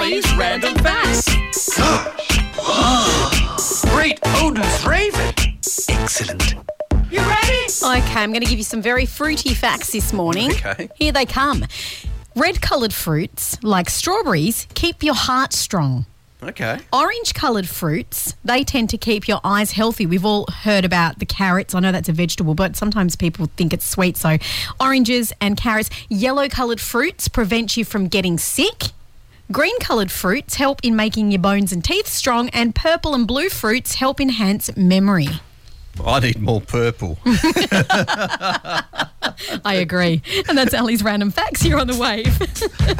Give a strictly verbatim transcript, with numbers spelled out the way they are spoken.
Ali's Random Facts. Great Odin's Raven. Excellent. You ready? Okay, I'm going to give you some very fruity facts this morning. Okay. Here they come. Red-coloured fruits, like strawberries, keep your heart strong. Okay. Orange-coloured fruits, they tend to keep your eyes healthy. We've all heard about the carrots. I know that's a vegetable, but sometimes people think it's sweet. So oranges and carrots. Yellow-coloured fruits prevent you from getting sick. Green-coloured fruits help in making your bones and teeth strong. And purple and blue fruits help enhance memory. I need more purple. I agree. And that's Ali's Random Facts here on The Wave.